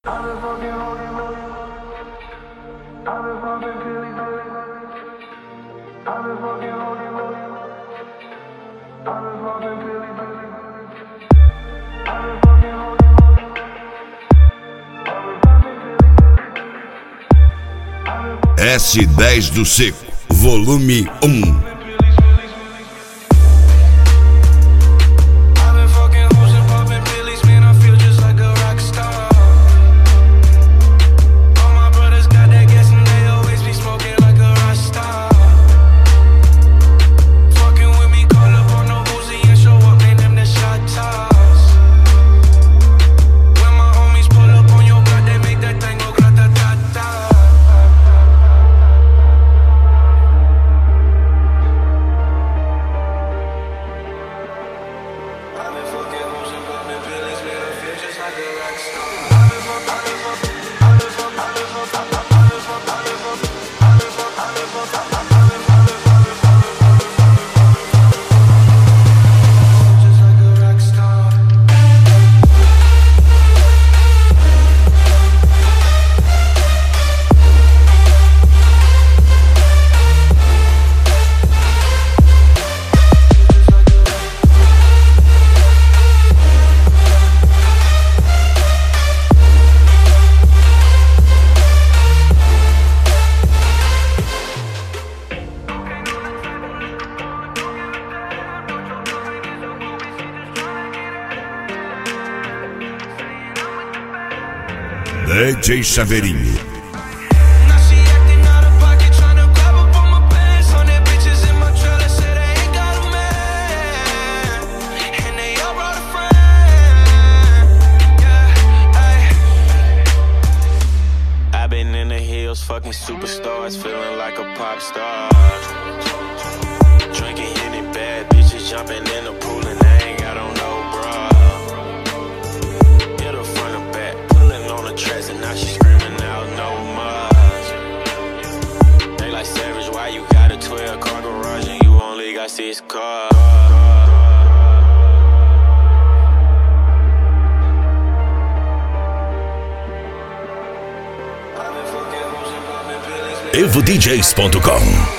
S10 do Seco, volume 1. DJ Chaveirinho. Fucking superstars, feeling like a pop star. Drinking any bad bitches, jumping in the pool and they ain't got on no bra. Hit her front or back, pulling on the tracks and now she screaming out no more. They like Savage, why you got a 12-car garage and you only got 6 cars? EvoDJs.com.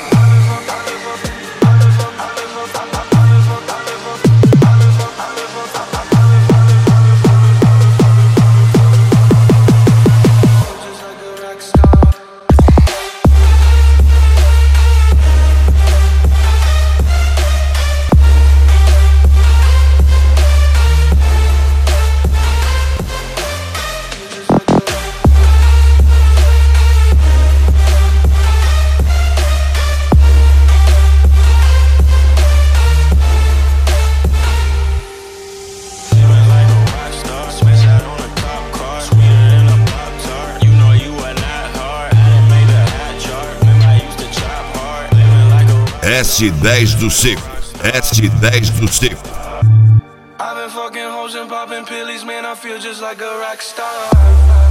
S10 do Seco, S10 do Seco. I've been fucking hoes and popping pillies, man, I feel just like a rock star.